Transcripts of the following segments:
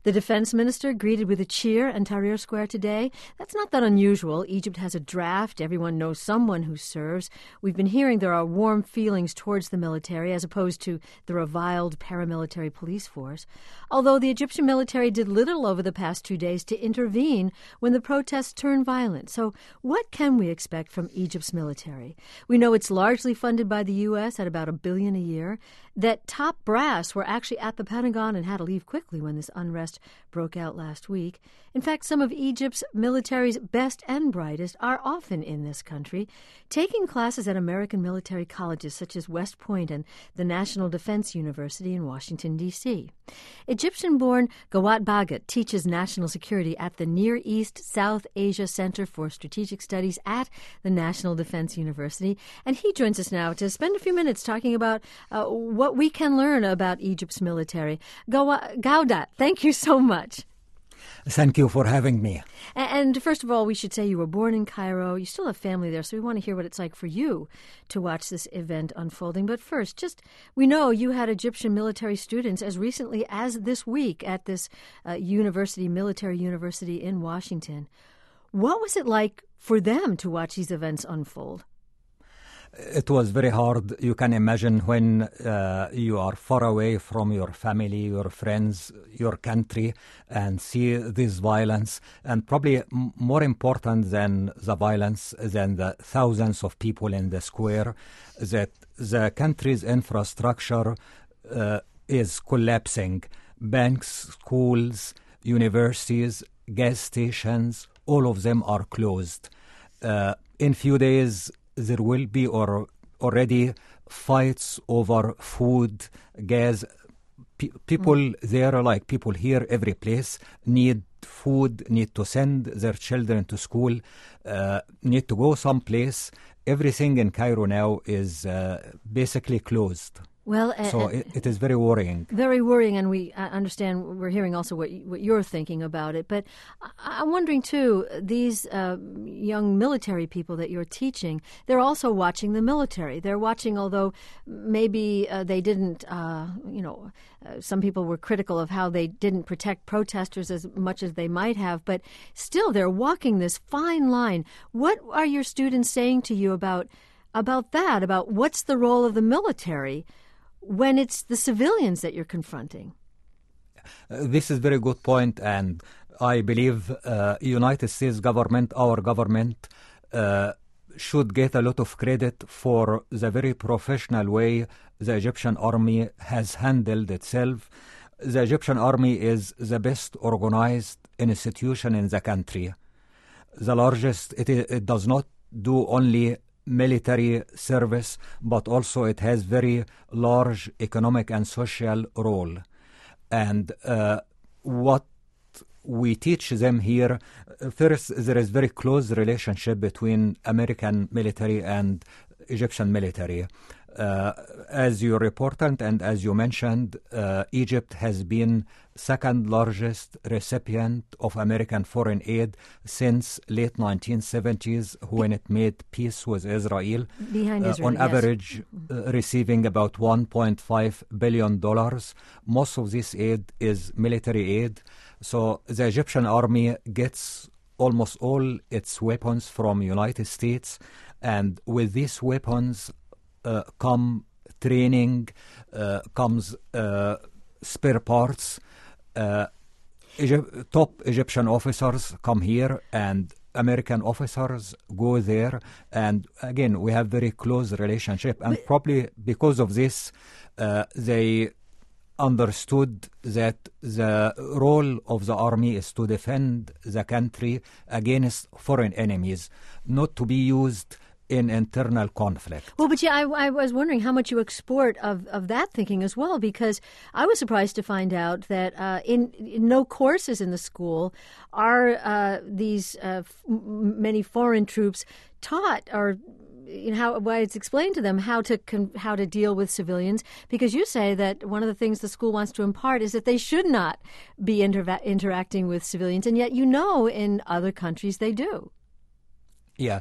The defense minister greeted with a cheer in Tahrir Square today. That's not that unusual. Egypt has a draft. Everyone knows someone who serves. We've been hearing there are warm feelings towards the military as opposed to the reviled paramilitary police force. Although the Egyptian military did little over the past 2 days to intervene when the protests turned violent. So what can we expect from Egypt's military? We know it's largely funded by the U.S. at about $1 billion a year. That top brass were actually at the Pentagon and had to leave quickly when this unrest broke out last week. In fact, some of Egypt's military's best and brightest are often in this country, taking classes at American military colleges such as West Point and the National Defense University in Washington, D.C. Egyptian-born Gawat Bagat teaches national security at the Near East South Asia Center for Strategic Studies at the National Defense University, and he joins us now to spend a few minutes talking about what we can learn about Egypt's military. Gawat, thank you so much. Thank you for having me. And first of all, we should say you were born in Cairo. You still have family there, so we want to hear what it's like for you to watch this event unfolding. But first, we know you had Egyptian military students as recently as this week at this military university in Washington. What was it like for them to watch these events unfold? It was very hard. You can imagine when you are far away from your family, your friends, your country, and see this violence. And probably more important than the violence, than the thousands of people in the square, that the country's infrastructure is collapsing. Banks, schools, universities, gas stations, all of them are closed. In few days, there will be already fights over food, gas. People there, like people here, every place, need food, need to send their children to school, need to go someplace. Everything in Cairo now is basically closed. Well, so it is very worrying. Very worrying, and we understand, we're hearing also what you're thinking about it. But I'm wondering, too, these young military people that you're teaching, they're also watching the military. They're watching, although maybe they didn't, some people were critical of how they didn't protect protesters as much as they might have, but still they're walking this fine line. What are your students saying to you about that, about what's the role of the military when it's the civilians that you're confronting? This is a very good point, and I believe United States government, our government, should get a lot of credit for the very professional way the Egyptian army has handled itself. The Egyptian army is the best organized institution in the country. The largest, it does not do only military service, but also it has very large economic and social role. And what we teach them here, first, there is very close relationship between American military and Egyptian military. As you reported and as you mentioned, Egypt has been second largest recipient of American foreign aid since late 1970s when it made peace with Israel. Behind Israel, on average, receiving about $1.5 billion. Most of this aid is military aid. So the Egyptian army gets almost all its weapons from United States, and with these weapons come training, comes spare parts. Top Egyptian officers come here and American officers go there, and again we have very close relationship, and probably because of this they understood that the role of the army is to defend the country against foreign enemies, not to be used in internal conflict. Well, but yeah, I was wondering how much you export of that thinking as well, because I was surprised to find out that in no courses in the school are these many foreign troops taught, or why it's explained to them how to deal with civilians, because you say that one of the things the school wants to impart is that they should not be interacting with civilians, and yet in other countries they do. Yeah.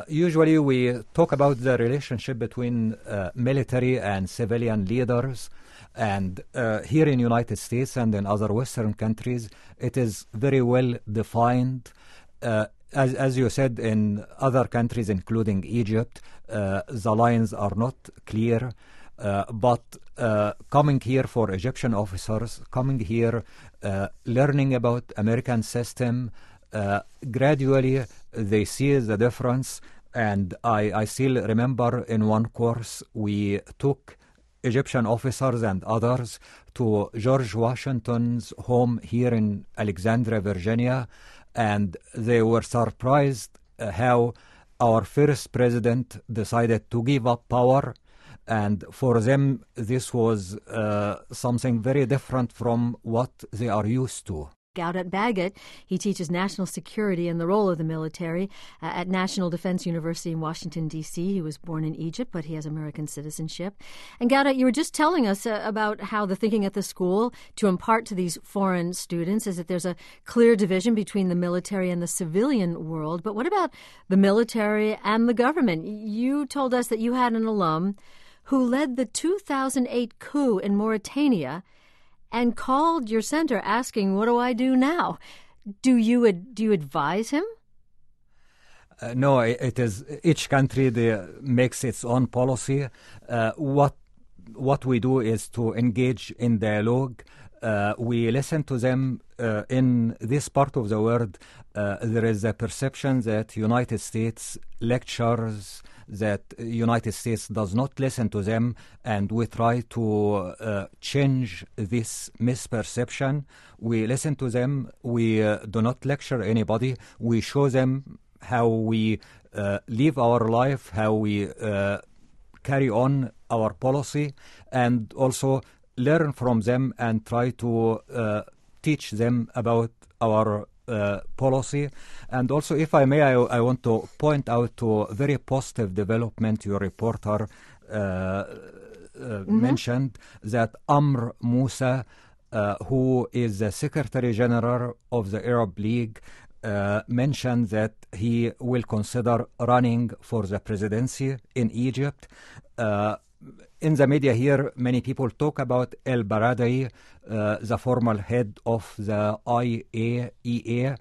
Usually we talk about the relationship between military and civilian leaders, And here in United States and in other Western countries, it is very well defined. As you said, in other countries, including Egypt, the lines are not clear. But coming here for Egyptian officers, coming here, learning about American system, gradually they see the difference. And I still remember in one course we took Egyptian officers and others to George Washington's home here in Alexandria, Virginia, and they were surprised how our first president decided to give up power. And for them, this was something very different from what they are used to. Gaudat Bhagat, he teaches national security and the role of the military at National Defense University in Washington, D.C. He was born in Egypt, but he has American citizenship. And Gaudat, you were just telling us about how the thinking at the school to impart to these foreign students is that there's a clear division between the military and the civilian world. But what about the military and the government? You told us that you had an alum who led the 2008 coup in Mauritania and called your center asking, what do I do now? Do you advise him? No, it is each country makes its own policy. What we do is to engage in dialogue. We listen to them. In this part of the world, there is a perception that United States lectures, that United States does not listen to them, and we try to change this misperception. We listen to them. We do not lecture anybody. We show them how we live our life, how we carry on our policy, and also learn from them and try to teach them about our policy. And also, if I may, I want to point out to a very positive development your reporter mentioned, that Amr Moussa, who is the Secretary General of the Arab League, mentioned that he will consider running for the presidency in Egypt. In the media here, many people talk about El Baradei, the former head of the IAEA,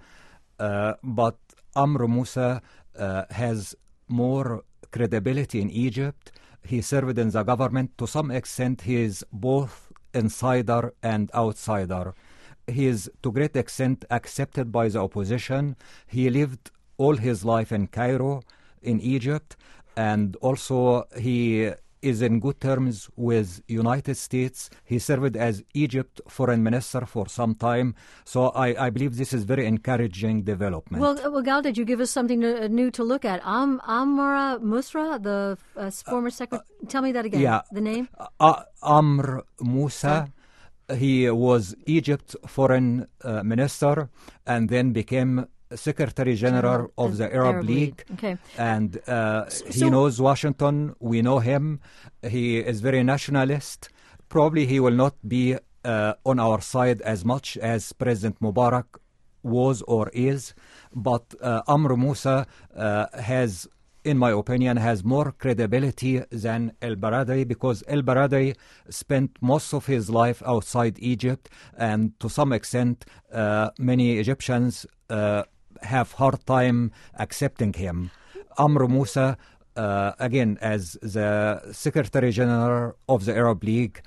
but Amr Moussa has more credibility in Egypt. He served in the government. To some extent, he is both insider and outsider. He is, to great extent, accepted by the opposition. He lived all his life in Cairo, in Egypt, and also he is in good terms with United States. He served as Egypt foreign minister for some time. So I believe this is very encouraging development. Well, Gal, did you give us something new to look at? Amr Moussa, the former secretary. Tell me that again. Yeah. The name? Amr Moussa. He was Egypt foreign minister and then became Secretary General of the Arab League. Okay. And he knows Washington. We know him. He is very nationalist. Probably he will not be on our side as much as President Mubarak was or is. But Amr Moussa has, in my opinion, has more credibility than El Baradei, because El Baradei spent most of his life outside Egypt, and to some extent many Egyptians have hard time accepting him. Amr Moussa, again, as the Secretary General of the Arab League,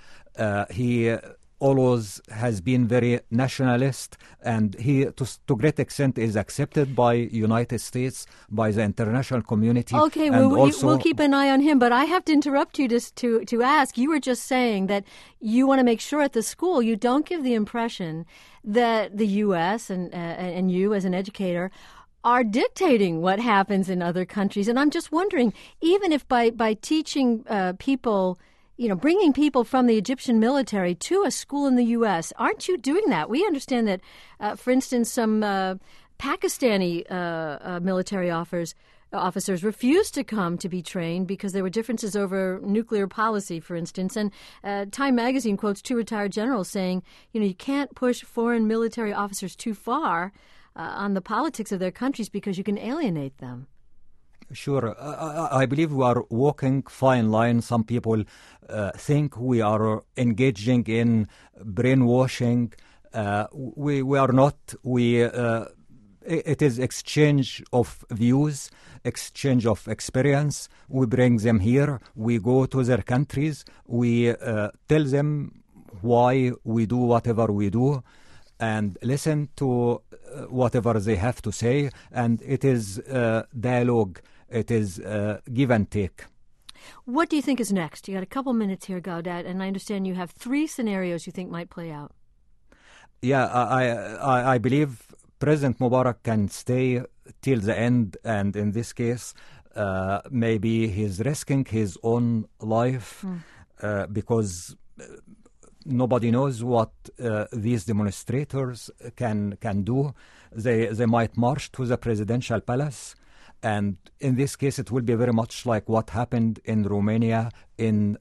he always has been very nationalist, and he, to great extent, is accepted by United States, by the international community. Okay, we'll keep an eye on him, but I have to interrupt you to ask. You were just saying that you want to make sure at the school you don't give the impression that the U.S. and you as an educator are dictating what happens in other countries. And I'm just wondering, even if by teaching people, bringing people from the Egyptian military to a school in the U.S., aren't you doing that? We understand that, for instance, some Pakistani military officers refused to come to be trained because there were differences over nuclear policy, for instance. And Time magazine quotes two retired generals saying, you can't push foreign military officers too far on the politics of their countries because you can alienate them. Sure. I believe we are walking fine line. Some people think we are engaging in brainwashing. We are not. It is exchange of views, exchange of experience. We bring them here. We go to their countries. We tell them why we do whatever we do, and listen to whatever they have to say. And it is dialogue. It is give and take. What do you think is next? You got a couple minutes here, Gaudat, and I understand you have 3 scenarios you think might play out. Yeah, I believe President Mubarak can stay till the end, and in this case, maybe he's risking his own life because nobody knows what these demonstrators can do. They might march to the presidential palace, and in this case, it will be very much like what happened in Romania in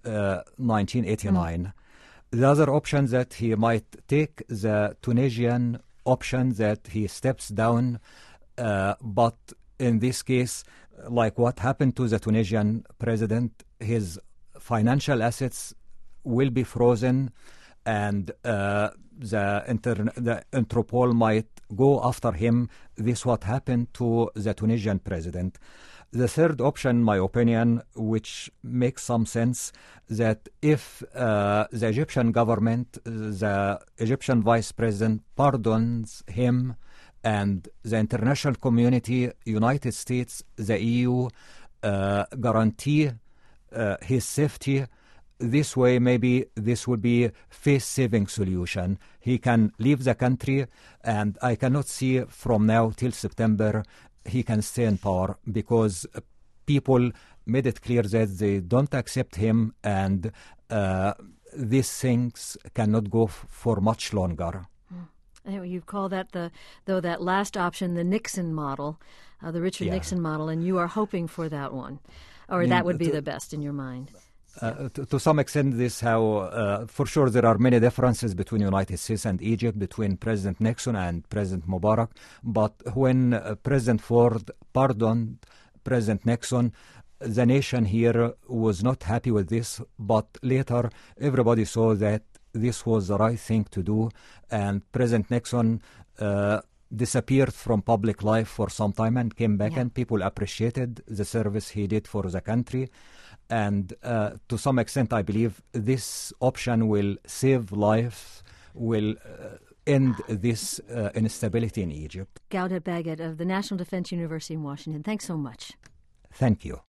1989. The other option that he might take the Tunisian option that he steps down, but in this case, like what happened to the Tunisian president, his financial assets will be frozen, and the Interpol might go after him. This is what happened to the Tunisian president. The third option, in my opinion, which makes some sense, that if the Egyptian government, the Egyptian vice president pardons him, and the international community, United States, the EU, guarantee his safety, this way maybe this would be a face-saving solution. He can leave the country, and I cannot see from now till September he can stay in power, because people made it clear that they don't accept him, and these things cannot go for much longer. You call that that last option, the Nixon model, the Richard Nixon model, and you are hoping for that one, or that would be the best in your mind. To some extent, this how, for sure, there are many differences between United States and Egypt, between President Nixon and President Mubarak. But when President Ford pardoned President Nixon, the nation here was not happy with this. But later, everybody saw that this was the right thing to do, and President Nixon disappeared from public life for some time and came back, and people appreciated the service he did for the country. And to some extent, I believe this option will save life, will end this instability in Egypt. Gaudat Baghat of the National Defense University in Washington, thanks so much. Thank you.